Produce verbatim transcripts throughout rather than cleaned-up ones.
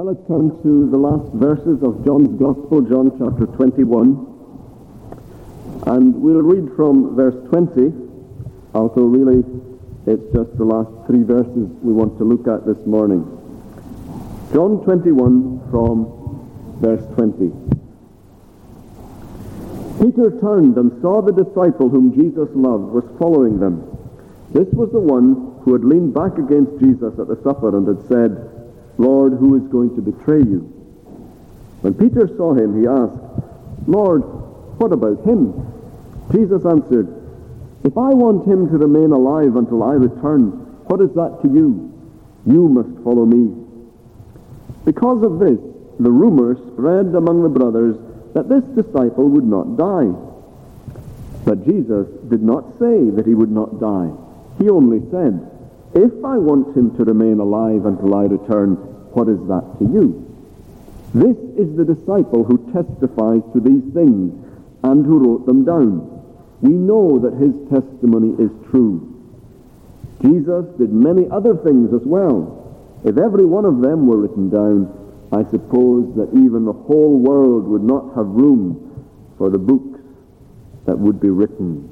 Now let's turn to the last verses of John's Gospel, John chapter twenty-one. And we'll read from verse twenty, although really it's just the last three verses we want to look at this morning. John twenty-one from verse twenty. Peter turned and saw the disciple whom Jesus loved was following them. This was the one who had leaned back against Jesus at the supper and had said, "Lord, who is going to betray you?" When Peter saw him, he asked, "Lord, what about him?" Jesus answered, "If I want him to remain alive until I return, what is that to you? You must follow me." Because of this, the rumor spread among the brothers that this disciple would not die. But Jesus did not say that he would not die. He only said, "If I want him to remain alive until I return, what is that to you?" This is the disciple who testifies to these things and who wrote them down. We know that his testimony is true. Jesus did many other things as well. If every one of them were written down, I suppose that even the whole world would not have room for the books that would be written.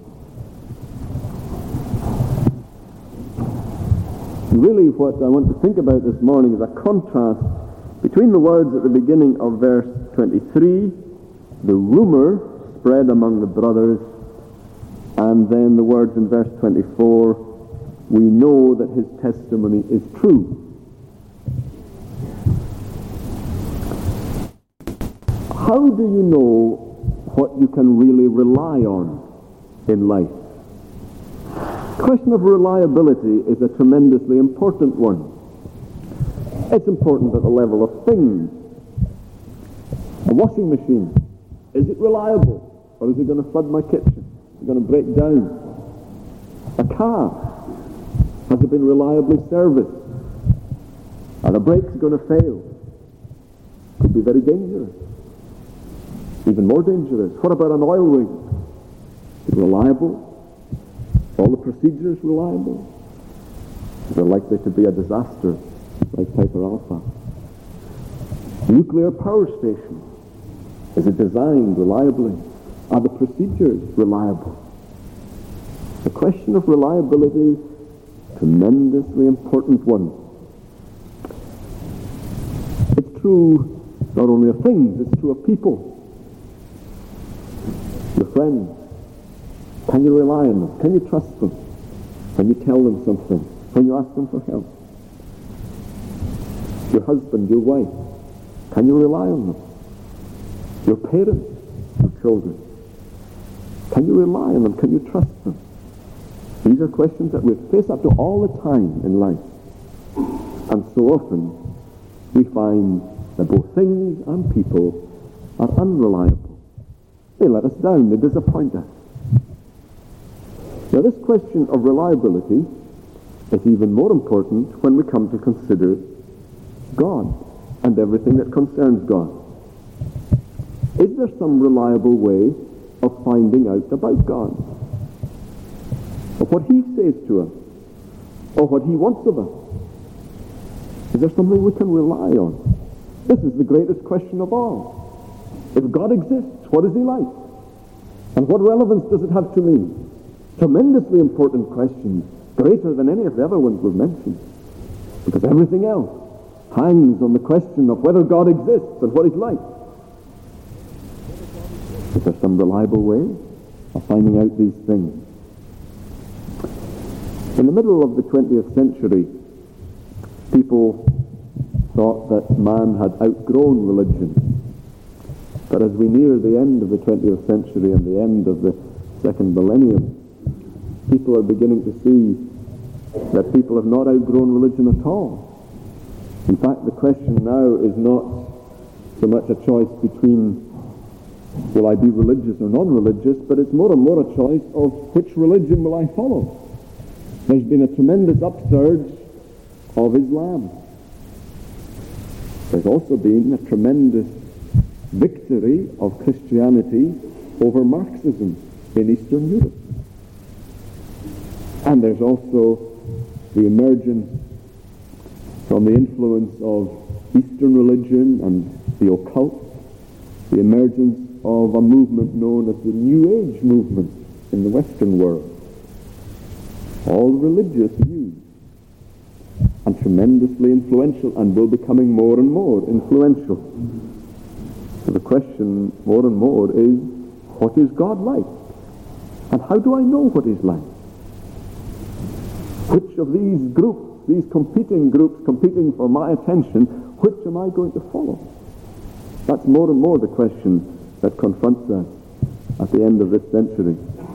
Really, what I want to think about this morning is a contrast between the words at the beginning of verse twenty-three, the rumor spread among the brothers, and then the words in verse twenty-four, we know that his testimony is true. How do you know what you can really rely on in life? The question of reliability is a tremendously important one. It's important at the level of things. A washing machine, is it reliable? Or is it going to flood my kitchen? Is it going to break down? A car, has it been reliably serviced? Are the brakes going to fail? Could be very dangerous. Even more dangerous. What about an oil rig? Is it reliable? All the procedures reliable? Is there likely to be a disaster like Piper Alpha? Nuclear power station. Is it designed reliably? Are the procedures reliable? The question of reliability, tremendously important one. It's true not only of things, it's true of people. Your friends. Can you rely on them? Can you trust them? Can you tell them something? Can you ask them for help? Your husband, your wife. Can you rely on them? Your parents, your children. Can you rely on them? Can you trust them? These are questions that we face up to all the time in life. And so often we find that both things and people are unreliable. They let us down. They disappoint us. Now, this question of reliability is even more important when we come to consider God and everything that concerns God. Is there some reliable way of finding out about God? Of what he says to us? Or what he wants of us? Is there something we can rely on? This is the greatest question of all. If God exists, what is he like? And what relevance does it have to me? Tremendously important question, greater than any of the other ones we've mentioned. Because everything else hangs on the question of whether God exists and what he's like. Is there some reliable way of finding out these things? In the middle of the twentieth century, people thought that man had outgrown religion. But as we near the end of the twentieth century and the end of the second millennium, people are beginning to see that people have not outgrown religion at all. In fact, the question now is not so much a choice between will I be religious or non-religious, but it's more and more a choice of which religion will I follow. There's been a tremendous upsurge of Islam. There's also been a tremendous victory of Christianity over Marxism in Eastern Europe. And there's also the emergence from the influence of Eastern religion and the occult, the emergence of a movement known as the New Age movement in the Western world. All religious views, and tremendously influential, and will becoming more and more influential. So the question more and more is, what is God like? And how do I know what he's like? Which of these groups, these competing groups competing for my attention, which am I going to follow? That's more and more the question that confronts us at the end of this century.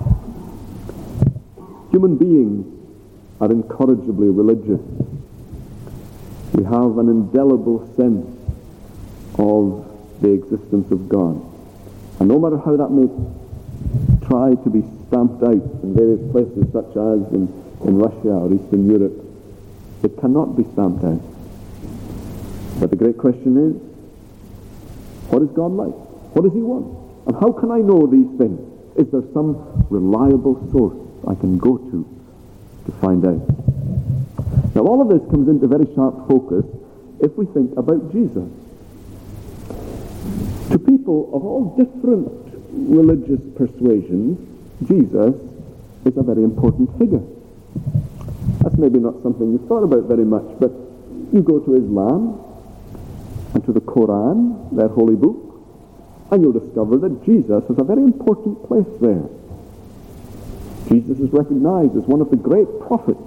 Human beings are incorrigibly religious. We have an indelible sense of the existence of God. And no matter how that may try to be stamped out in various places, such as in, in Russia or Eastern Europe, it cannot be stamped out. But the great question is, what is God like? What does he want? And how can I know these things? Is there some reliable source I can go to to find out? Now all of this comes into very sharp focus if we think about Jesus. To people of all different religious persuasions, Jesus is a very important figure. That's maybe not something you've thought about very much, but you go to Islam and to the Quran, their holy book, and you'll discover that Jesus has a very important place there. Jesus is recognized as one of the great prophets.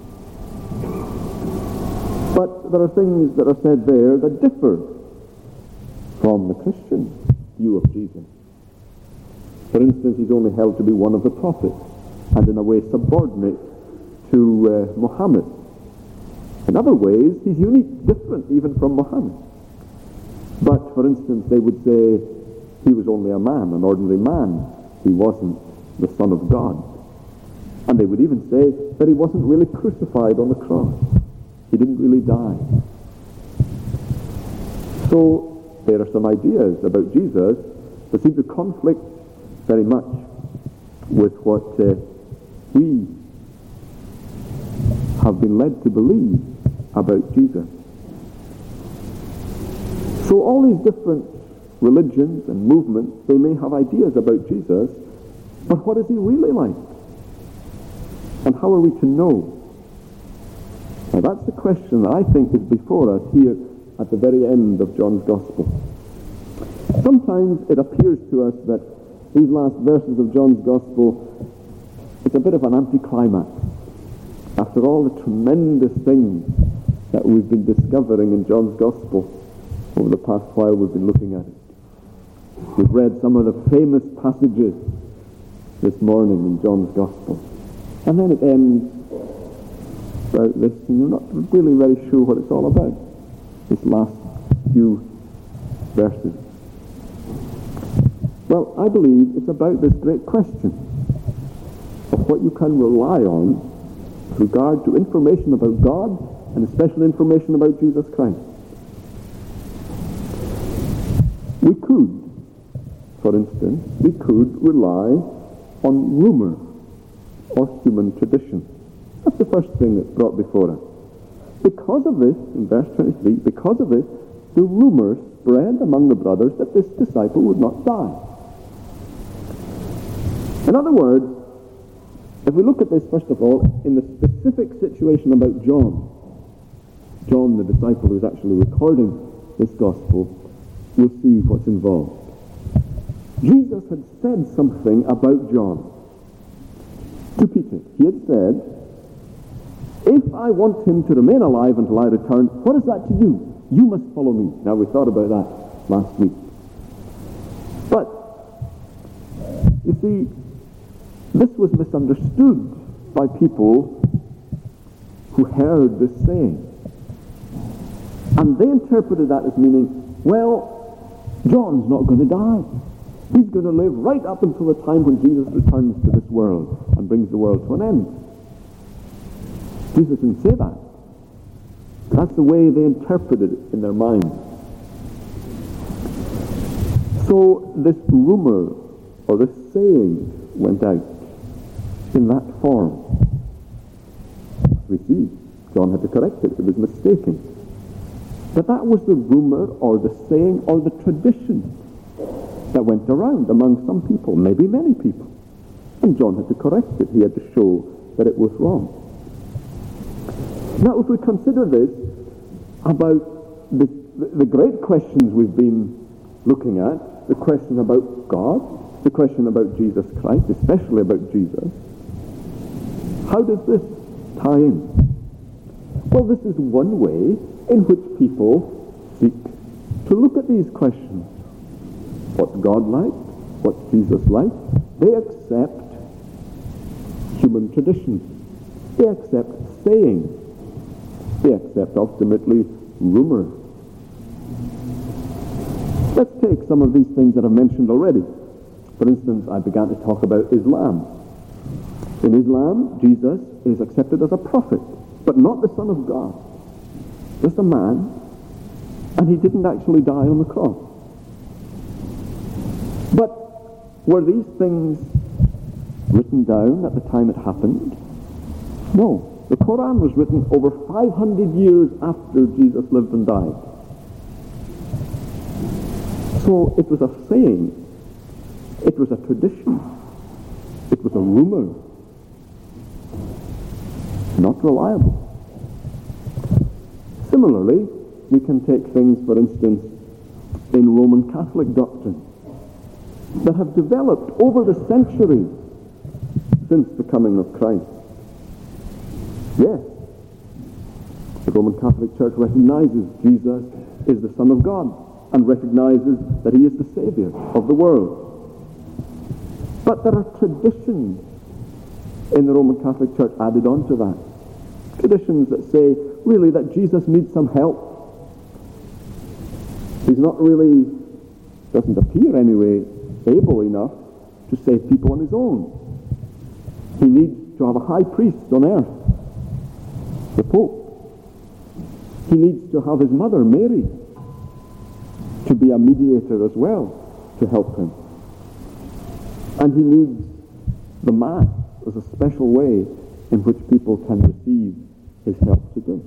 But there are things that are said there that differ from the Christian view of Jesus. For instance, he's only held to be one of the prophets, and in a way subordinate to uh, Muhammad. In other ways, he's unique, different even from Muhammad. But, for instance, they would say he was only a man, an ordinary man. He wasn't the Son of God. And they would even say that he wasn't really crucified on the cross. He didn't really die. So, there are some ideas about Jesus that seem to conflict very much with what uh, we have been led to believe about Jesus. So all these different religions and movements, they may have ideas about Jesus, but what is he really like? And how are we to know? Now that's the question that I think is before us here at the very end of John's Gospel. Sometimes it appears to us that these last verses of John's Gospel, it's a bit of an anticlimax. After all the tremendous things that we've been discovering in John's Gospel over the past while we've been looking at it. We've read some of the famous passages this morning in John's Gospel. And then it ends about this, and you're not really very sure what it's all about, this last few verses. Well, I believe it's about this great question of what you can rely on with regard to information about God and especially information about Jesus Christ. We could, for instance, we could rely on rumor or human tradition. That's the first thing that's brought before us. Because of this, in verse twenty-three, because of this, the rumor spread among the brothers that this disciple would not die. In other words, if we look at this, first of all, in the specific situation about John, John, the disciple who's actually recording this gospel, we'll see what's involved. Jesus had said something about John to Peter. He had said, if I want him to remain alive until I return, what is that to you? You must follow me. Now, we thought about that last week. But, you see, this was misunderstood by people who heard this saying. And they interpreted that as meaning, well, John's not going to die. He's going to live right up until the time when Jesus returns to this world and brings the world to an end. Jesus didn't say that. That's the way they interpreted it in their minds. So this rumor or this saying went out in that form. We see John had to correct it. It was mistaken. But that was the rumor or the saying or the tradition that went around among some people, maybe many people. And John had to correct it. He had to show that it was wrong. Now, if we consider this about the, the great questions we've been looking at, the question about God, the question about Jesus Christ, especially about Jesus, how does this tie in? Well, this is one way in which people seek to look at these questions. What's God like? What's Jesus like? They accept human traditions. They accept sayings. They accept, ultimately, rumor. Let's take some of these things that I've mentioned already. For instance, I began to talk about Islam. In Islam, Jesus is accepted as a prophet, but not the Son of God. Just a man, and he didn't actually die on the cross. But were these things written down at the time it happened? No. The Quran was written over five hundred years after Jesus lived and died. So it was a saying. It was a tradition. It was a rumor. Not reliable. Similarly, we can take things, for instance, in Roman Catholic doctrine that have developed over the centuries since the coming of Christ. Yes, the Roman Catholic Church recognizes Jesus is the Son of God and recognizes that he is the Savior of the world. But there are traditions in the Roman Catholic Church added on to that. Traditions that say, really, that Jesus needs some help. He's not really, doesn't appear anyway, able enough to save people on his own. He needs to have a high priest on earth, the Pope. He needs to have his mother, Mary, to be a mediator as well, to help him. And he needs the Mass as a special way in which people can receive his help today.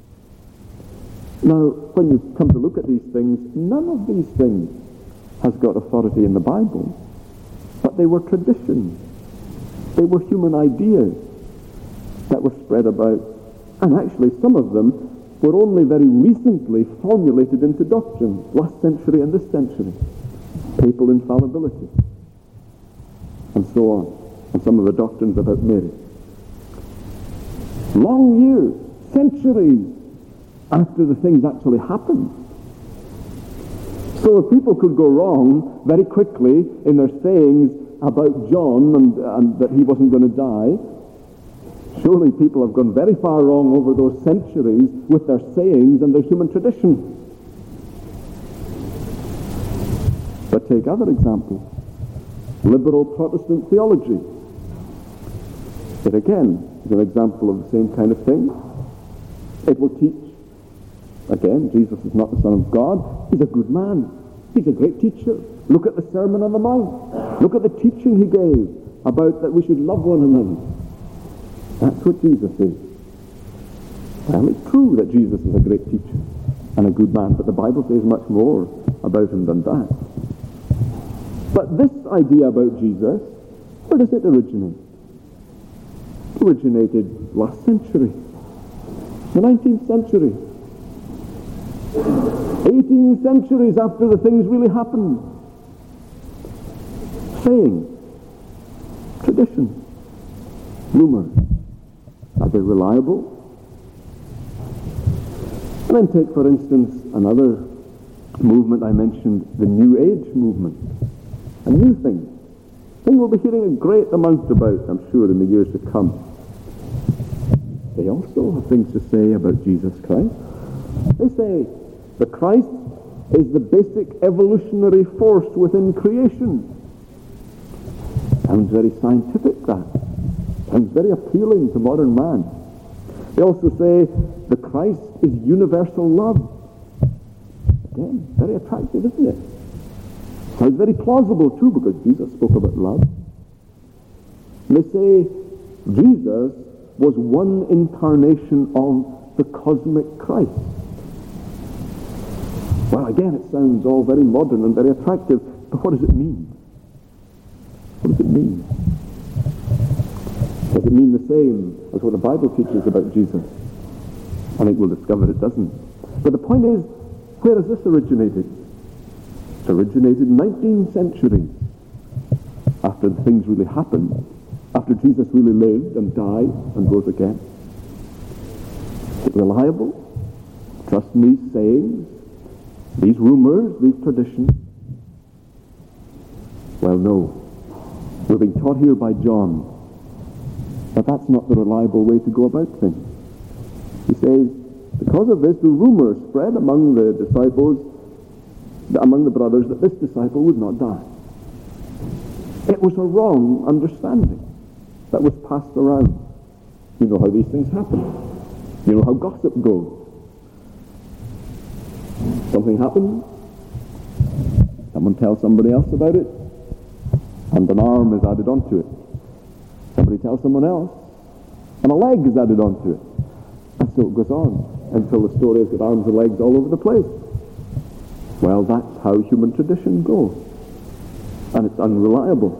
Now, when you come to look at these things, none of these things has got authority in the Bible, but they were traditions. They were human ideas that were spread about, and actually some of them were only very recently formulated into doctrine, last century and this century. Papal infallibility, and so on, and some of the doctrines about Mary. Long years, centuries after the things actually happened. So if people could go wrong very quickly in their sayings about John and, and that he wasn't going to die, surely people have gone very far wrong over those centuries with their sayings and their human tradition. But take other examples. Liberal Protestant theology. It again is an example of the same kind of thing. It will teach, again, Jesus is not the Son of God. He's a good man. He's a great teacher. Look at the Sermon on the Mount. Look at the teaching he gave about that we should love one another. That's what Jesus is. Well, it's true that Jesus is a great teacher and a good man, but the Bible says much more about him than that. But this idea about Jesus, where does it originate? It originated last century, the nineteenth century. eighteen centuries after the things really happened. Saying, tradition, rumor. Are they reliable? And then take, for instance, another movement I mentioned, the New Age movement. A new thing. Thing we'll be hearing a great amount about, I'm sure, in the years to come. They also have things to say about Jesus Christ. They say the Christ is the basic evolutionary force within creation. Sounds very scientific, that. Sounds very appealing to modern man. They also say the Christ is universal love. Again, very attractive, isn't it? Sounds very plausible too, because Jesus spoke about love. And they say Jesus was one incarnation of the cosmic Christ. Well, again, it sounds all very modern and very attractive, but what does it mean? What does it mean? Does it mean the same as what the Bible teaches about Jesus? I think we'll discover it doesn't. But the point is, where has this originated? It originated nineteen centuries after things really happened, after Jesus really lived and died and rose again. Is it reliable? Trust in these sayings, these rumors, these traditions? Well, no. We're being taught here by John that that's not the reliable way to go about things. He says, because of this, the rumor spread among the disciples, among the brothers, that this disciple would not die. It was a wrong understanding that was passed around. You know how these things happen. You know how gossip goes. Something happens, someone tells somebody else about it, and an arm is added onto it. Somebody tells someone else, and a leg is added onto it. And so it goes on until the story has got arms and legs all over the place. Well, that's how human tradition goes. And it's unreliable.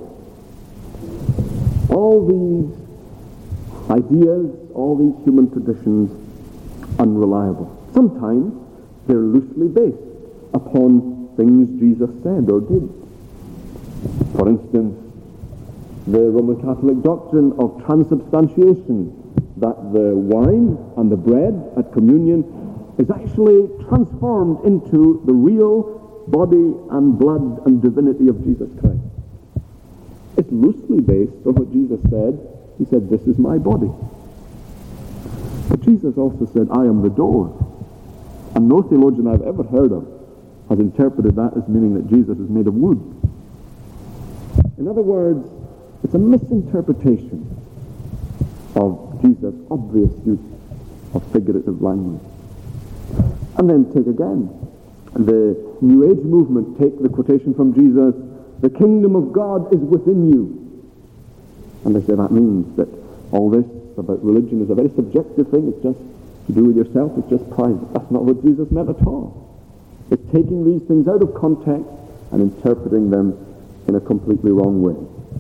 All these ideas, all these human traditions, unreliable. Sometimes they're loosely based upon things Jesus said or did. For instance, the Roman Catholic doctrine of transubstantiation, that the wine and the bread at communion is actually transformed into the real body and blood and divinity of Jesus Christ. It's loosely based on what Jesus said. He said, this is my body. But Jesus also said, I am the door. And no theologian I've ever heard of has interpreted that as meaning that Jesus is made of wood. In other words, it's a misinterpretation of Jesus' obvious use of figurative language. And then take again the New Age movement, take the quotation from Jesus, the kingdom of God is within you. And they say that means that all this about religion is a very subjective thing, it's just to do with yourself, it's just private. That's not what Jesus meant at all. It's taking these things out of context and interpreting them in a completely wrong way.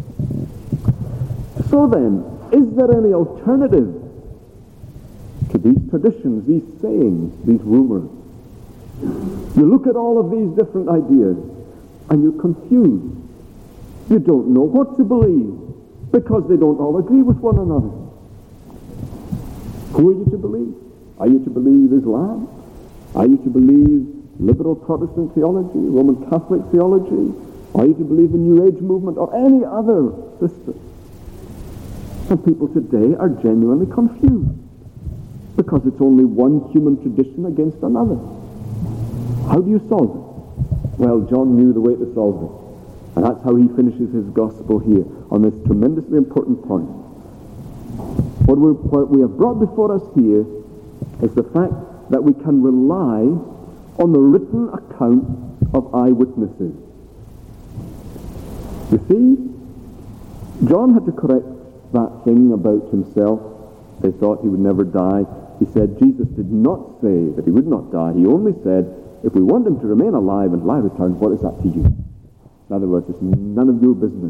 So then, is there any alternative to these traditions, these sayings, these rumors? You look at all of these different ideas and you're confused. You don't know what to believe because they don't all agree with one another. Who are you to believe? Are you to believe Islam? Are you to believe liberal Protestant theology, Roman Catholic theology? Are you to believe the New Age movement or any other system? Some people today are genuinely confused because it's only one human tradition against another. How do you solve it? Well, John knew the way to solve it. And that's how he finishes his gospel here on this tremendously important point. What, we're, what we have brought before us here is the fact that we can rely on the written account of eyewitnesses. You see, John had to correct that thing about himself. They thought he would never die. He said Jesus did not say that he would not die. He only said, if we want him to remain alive until I return, what is that to you? In other words, it's none of your business.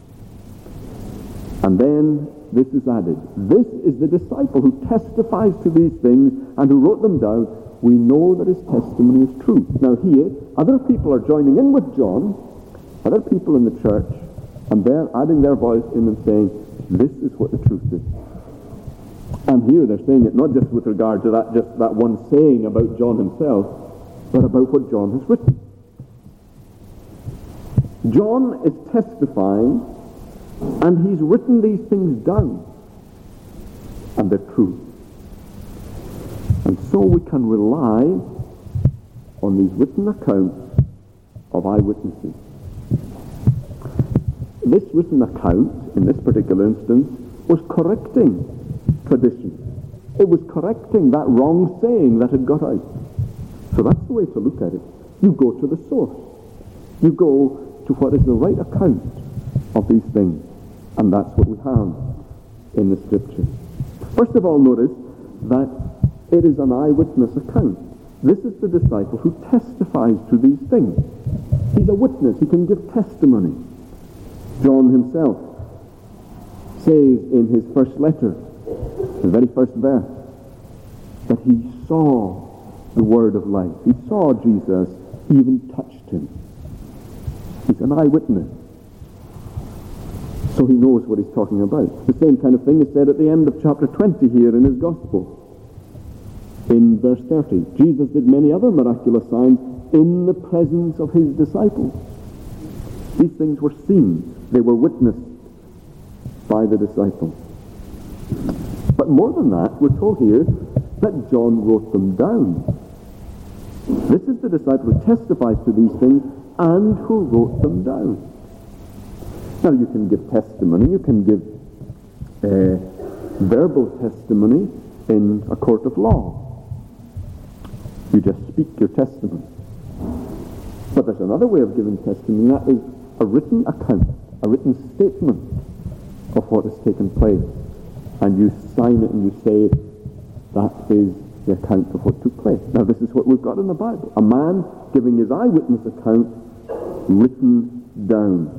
And then this is added. This is the disciple who testifies to these things and who wrote them down. We know that his testimony is true. Now here, other people are joining in with John, other people in the church, and they're adding their voice in and saying, this is what the truth is. And here they're saying it not just with regard to that just that one saying about John himself, but about what John has written. John is testifying, and he's written these things down, and they're true. And so we can rely on these written accounts of eyewitnesses. This written account, in this particular instance, was correcting tradition. It was correcting that wrong saying that had got out. So that's the way to look at it. You go to the source. You go to what is the right account of these things. And that's what we have in the Scripture. First of all, notice that it is an eyewitness account. This is the disciple who testifies to these things. He's a witness. He can give testimony. John himself says in his first letter, the very first verse, that he saw the word of life. He saw Jesus, he even touched him. He's an eyewitness. So he knows what he's talking about. The same kind of thing is said at the end of chapter twenty here in his gospel. In verse thirty, Jesus did many other miraculous signs in the presence of his disciples. These things were seen. They were witnessed by the disciples. But more than that, we're told here that John wrote them down. This is the disciple who testifies to these things and who wrote them down. Now you can give testimony, you can give uh, verbal testimony in a court of law. You just speak your testimony. But there's another way of giving testimony, and that is a written account, a written statement of what has taken place. And you sign it and you say, that is the account of what took place. Now this is what we've got in the Bible. A man giving his eyewitness account written down.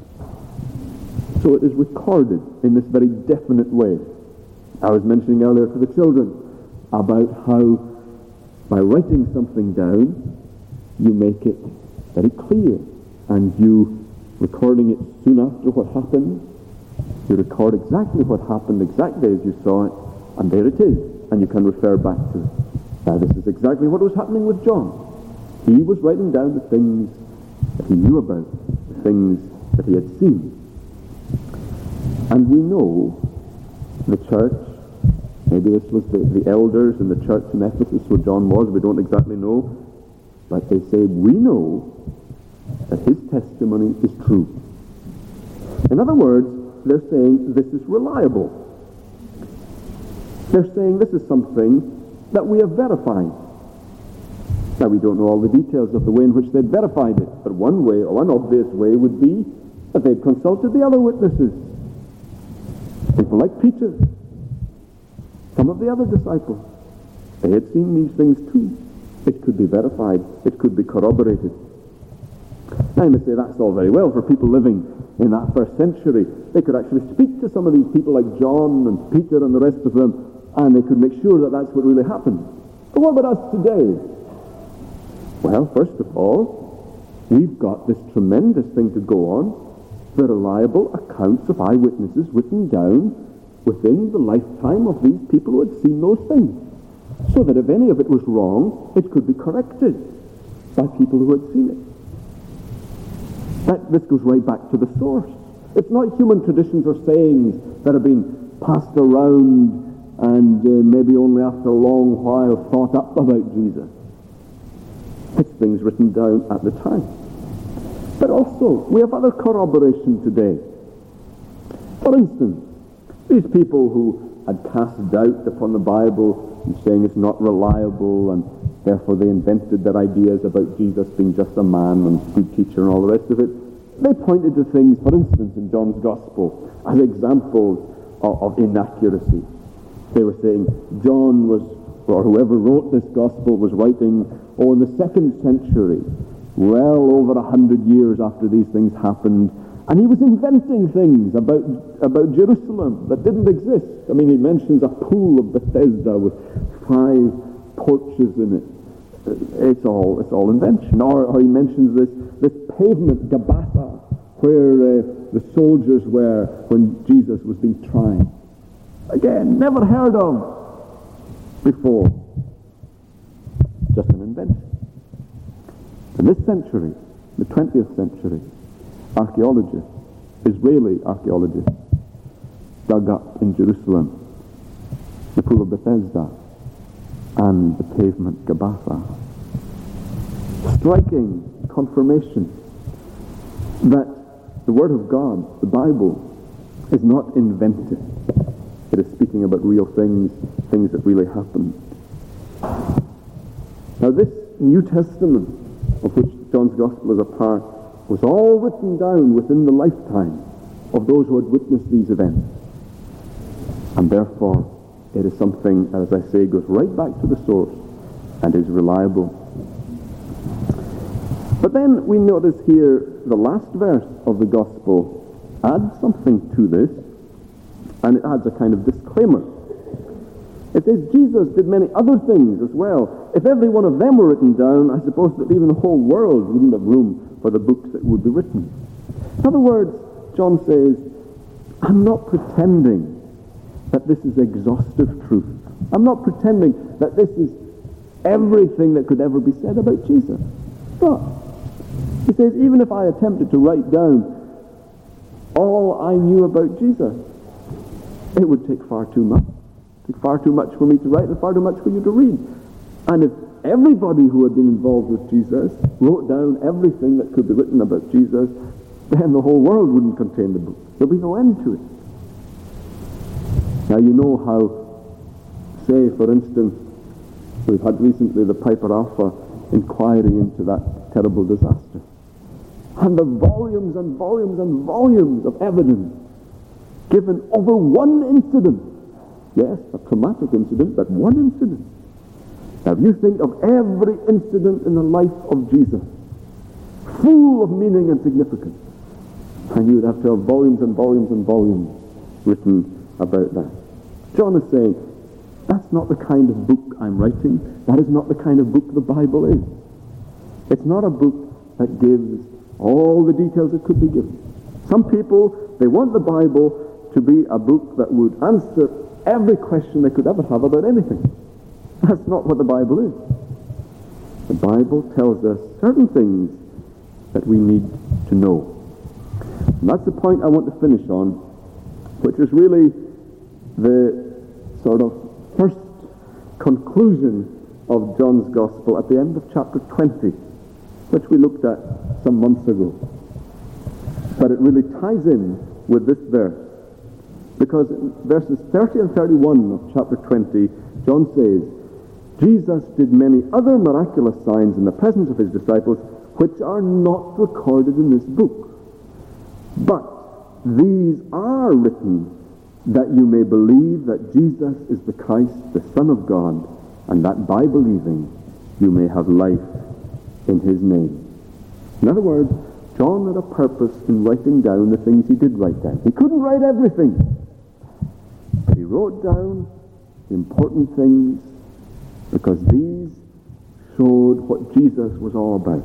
So it is recorded in this very definite way. I was mentioning earlier to the children about how by writing something down, you make it very clear, and you, recording it soon after what happened, you record exactly what happened exactly as you saw it, and there it is, and you can refer back to it. Now this is exactly what was happening with John. He was writing down the things that he knew about, the things that he had seen. And we know the church, maybe this was the, the elders in the church in Ephesus where John was, we don't exactly know, but they say, we know that his testimony is true. In other words, they're saying this is reliable. They're saying this is something that we have verified. Now we don't know all the details of the way in which they'd verified it, but one way, or one obvious way would be that they'd consulted the other witnesses. People like Peter, some of the other disciples. They had seen these things too. It could be verified. It could be corroborated. Now, I may say that's all very well for people living in that first century. They could actually speak to some of these people like John and Peter and the rest of them, and they could make sure that that's what really happened. But what about us today? Well, first of all, we've got this tremendous thing to go on, the reliable accounts of eyewitnesses written down within the lifetime of these people who had seen those things, so that if any of it was wrong, it could be corrected by people who had seen it. That, this goes right back to the source. It's not human traditions or sayings that have been passed around and uh, maybe only after a long while thought up about Jesus. It's things written down at the time. But also, we have other corroboration today. For instance, these people who had cast doubt upon the Bible and saying it's not reliable, and therefore they invented their ideas about Jesus being just a man and good teacher and all the rest of it. They pointed to things, for instance, in John's Gospel as examples of, of inaccuracy. They were saying John was, or whoever wrote this Gospel was writing, oh, in the second century, well over a hundred years after these things happened, and he was inventing things about about Jerusalem that didn't exist. I mean, he mentions a pool of Bethesda with five porches in it. It's all it's all invention. Or, or he mentions this this pavement, Gabbatha, where uh, the soldiers were when Jesus was being tried. Again, never heard of before. Just an invention. In this century, the twentieth century, archaeologists, Israeli archaeologists, dug up in Jerusalem the pool of Bethesda and the pavement Gabbatha. Striking confirmation that the Word of God, the Bible, is not invented. It is speaking about real things, things that really happened. Now this New Testament, of which John's Gospel is a part, was all written down within the lifetime of those who had witnessed these events. And therefore, it is something, as I say, goes right back to the source and is reliable. But then we notice here the last verse of the Gospel adds something to this, and it adds a kind of disclaimer. It says Jesus did many other things as well. If every one of them were written down, I suppose that even the whole world wouldn't have room for the books that would be written. In other words, John says, I'm not pretending that this is exhaustive truth. I'm not pretending that this is everything that could ever be said about Jesus. But he says, even if I attempted to write down all I knew about Jesus, it would take far too much. It would take far too much for me to write and far too much for you to read. And if everybody who had been involved with Jesus wrote down everything that could be written about Jesus, then the whole world wouldn't contain the book. There'll be no end to it. Now you know how, say for instance, we've had recently the Piper Alpha inquiry into that terrible disaster. And the volumes and volumes and volumes of evidence given over one incident. Yes, a traumatic incident, but one incident. Now if you think of every incident in the life of Jesus, full of meaning and significance, and you would have to have volumes and volumes and volumes written about that. John is saying, that's not the kind of book I'm writing. That is not the kind of book the Bible is. It's not a book that gives all the details that could be given. Some people, they want the Bible to be a book that would answer every question they could ever have about anything. That's not what the Bible is. The Bible tells us certain things that we need to know. And that's the point I want to finish on, which is really the sort of first conclusion of John's Gospel at the end of chapter twenty, which we looked at some months ago. But it really ties in with this verse, because in verses thirty and thirty-one of chapter twenty, John says, Jesus did many other miraculous signs in the presence of his disciples, which are not recorded in this book. But these are written that you may believe that Jesus is the Christ, the Son of God, and that by believing you may have life in his name. In other words, John had a purpose in writing down the things he did write down. He couldn't write everything, but he wrote down the important things because these showed what Jesus was all about.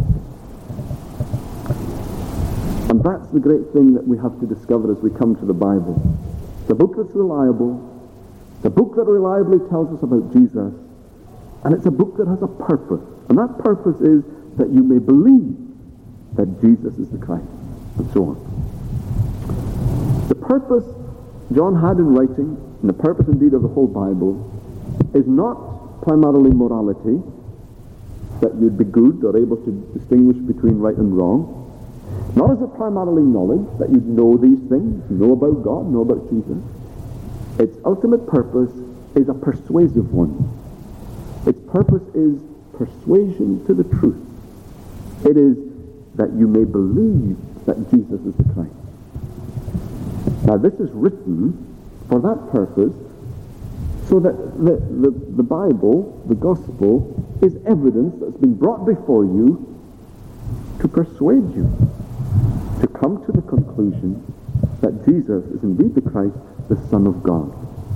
And that's the great thing that we have to discover as we come to the Bible. The book that's reliable, the book that reliably tells us about Jesus, and it's a book that has a purpose. And that purpose is that you may believe that Jesus is the Christ, and so on. The purpose John had in writing, and the purpose indeed of the whole Bible, is not primarily morality, that you'd be good or able to distinguish between right and wrong. Not is it primarily knowledge, that you'd know these things, know about God, know about Jesus. Its ultimate purpose is a persuasive one. Its purpose is persuasion to the truth. It is that you may believe that Jesus is the Christ. Now this is written for that purpose, so that the, the, the Bible, the Gospel, is evidence that's been brought before you to persuade you to come to the conclusion that Jesus is indeed the Christ, the Son of God.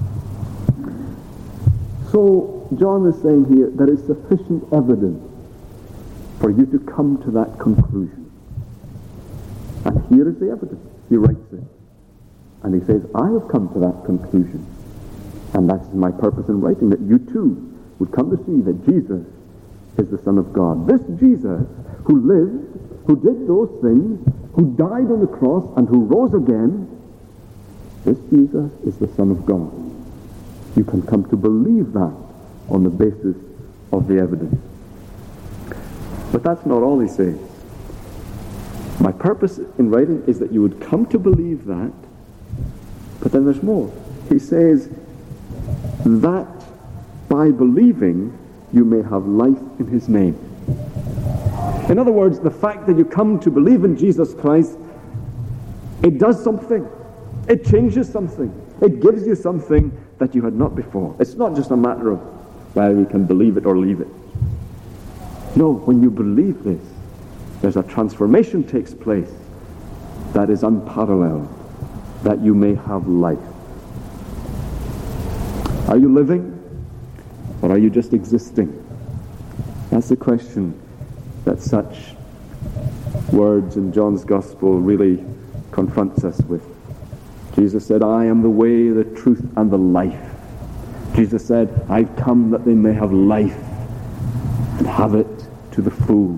So John is saying here there is sufficient evidence for you to come to that conclusion. And here is the evidence. He writes it. And he says, I have come to that conclusion. And that's my purpose in writing, that you too would come to see that Jesus is the Son of God. This Jesus who lived, who did those things, who died on the cross and who rose again, this Jesus is the Son of God. You can come to believe that on the basis of the evidence. But that's not all he says. My purpose in writing is that you would come to believe that, but then there's more. He says that by believing you may have life in his name. In other words, the fact that you come to believe in Jesus Christ, it does something. It changes something. It gives you something that you had not before. It's not just a matter of, well, you can believe it or leave it. No, when you believe this, there's a transformation takes place that is unparalleled, that you may have life. Are you living, or are you just existing? That's the question that such words in John's Gospel really confronts us with. Jesus said, I am the way, the truth, and the life. Jesus said, I've come that they may have life and have it to the full.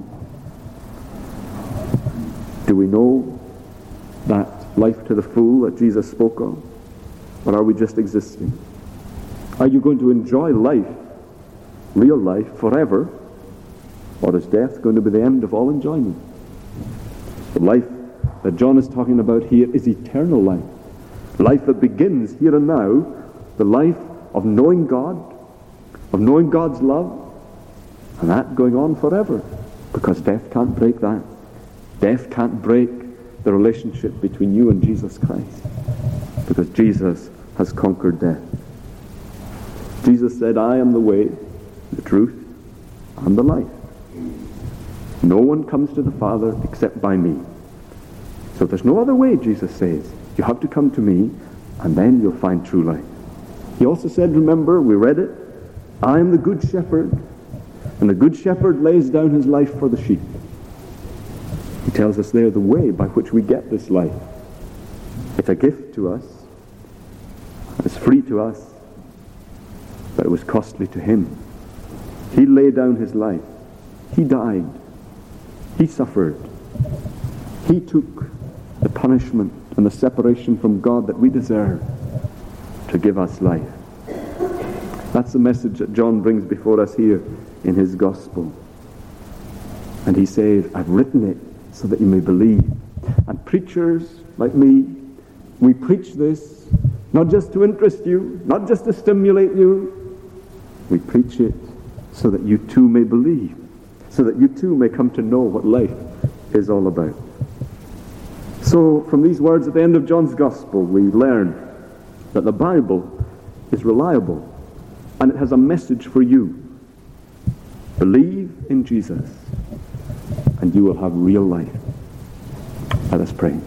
Do we know that life to the full that Jesus spoke of? Or are we just existing? Are you going to enjoy life, real life, forever? Or is death going to be the end of all enjoyment? The life that John is talking about here is eternal life. Life that begins here and now, the life of knowing God, of knowing God's love, and that going on forever, because death can't break that. Death can't break the relationship between you and Jesus Christ, because Jesus has conquered death. Jesus said, I am the way, the truth, and the life. No one comes to the Father except by me. So there's no other way, Jesus says. You have to come to me, and then you'll find true life. He also said, remember, we read it, I am the good shepherd, and the good shepherd lays down his life for the sheep. He tells us there the way by which we get this life. It's a gift to us. It's free to us, but it was costly to him. He laid down his life. He died. He suffered. He took the punishment and the separation from God that we deserve to give us life. That's the message that John brings before us here in his gospel. And he says, I've written it so that you may believe. And preachers like me, we preach this not just to interest you, not just to stimulate you. We preach it so that you too may believe, so that you too may come to know what life is all about. So from these words at the end of John's Gospel, we learn that the Bible is reliable and it has a message for you. Believe in Jesus and you will have real life. Let us pray.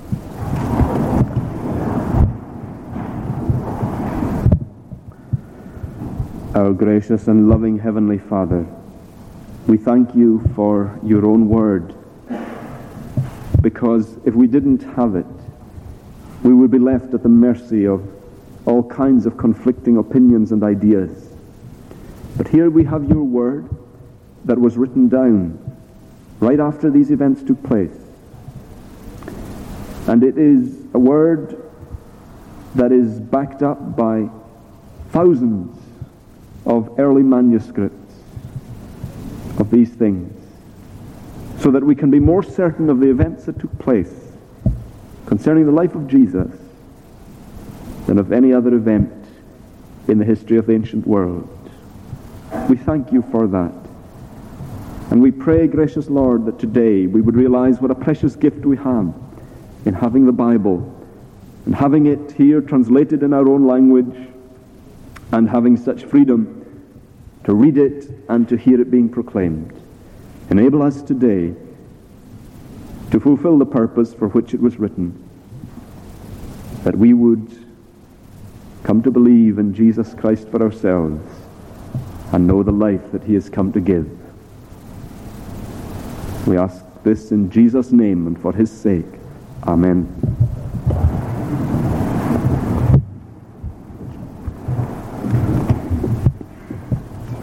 Our gracious and loving Heavenly Father, we thank you for your own word, because if we didn't have it, we would be left at the mercy of all kinds of conflicting opinions and ideas. But here we have your word that was written down right after these events took place. And it is a word that is backed up by thousands of early manuscripts of these things, so that we can be more certain of the events that took place concerning the life of Jesus than of any other event in the history of the ancient world. We thank you for that. And we pray, gracious Lord, that today we would realize what a precious gift we have in having the Bible and having it here translated in our own language and having such freedom to read it and to hear it being proclaimed. Enable us today to fulfill the purpose for which it was written, that we would come to believe in Jesus Christ for ourselves and know the life that he has come to give. We ask this in Jesus' name and for his sake. Amen.